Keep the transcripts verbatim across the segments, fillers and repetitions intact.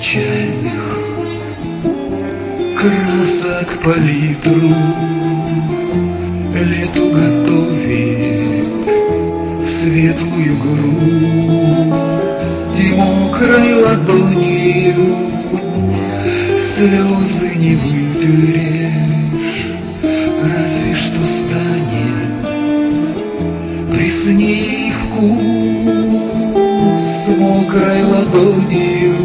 печальных красок палитру лету готовит в светлую грусть, и мокрой ладонью слезы не вытерешь, разве что станет при сне их вкус. Мокрой ладонью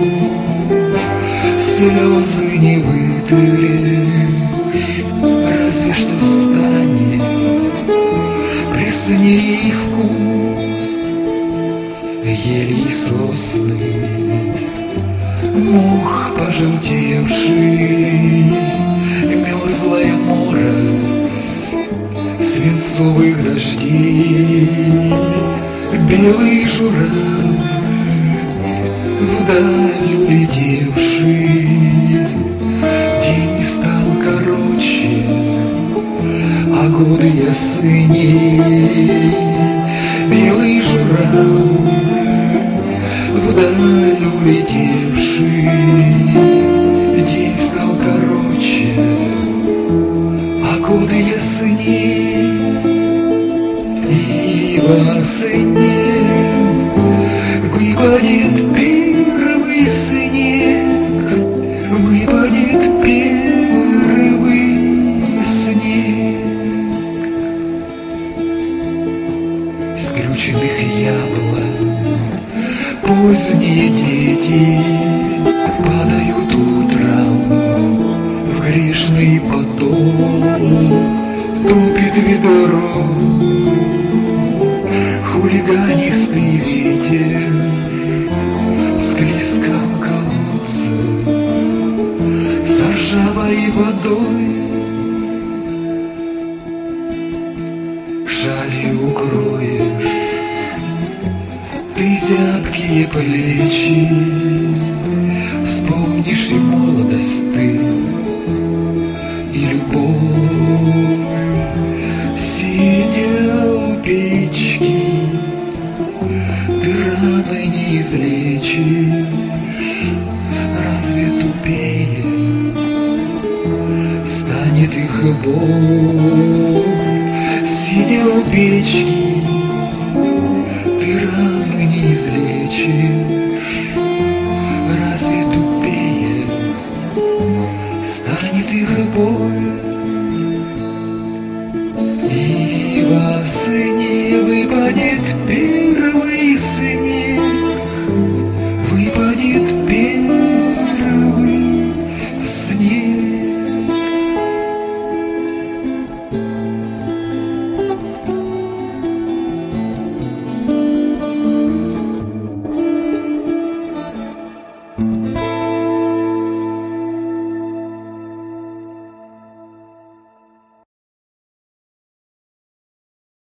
слезы не вытерешь, разве что станет при сне их вкус. Ели и сосны, мох пожелтевший, мерзлая морось свинцовых дождей, белый журавль вдаль улетевший. День стал короче, а годы ясней. Белый журавль вдаль улетевший. День стал короче, а годы ясней. И во сне выпадет первый снег, выпадет первый снег. Скрюченных яблок поздние дети падают утром в грешный поток, топит ведро хулиганистый ветер в склизком колодце с ржавой водой. Шалью укроешь ты зябкие плечи, вспомнишь и молодость ты, и любовь. Сидя у печки, ты раны не излечишь, разве тупее станет их боль? Сидя у печки, ты раны не излечишь, разве тупее станет их боль? И вас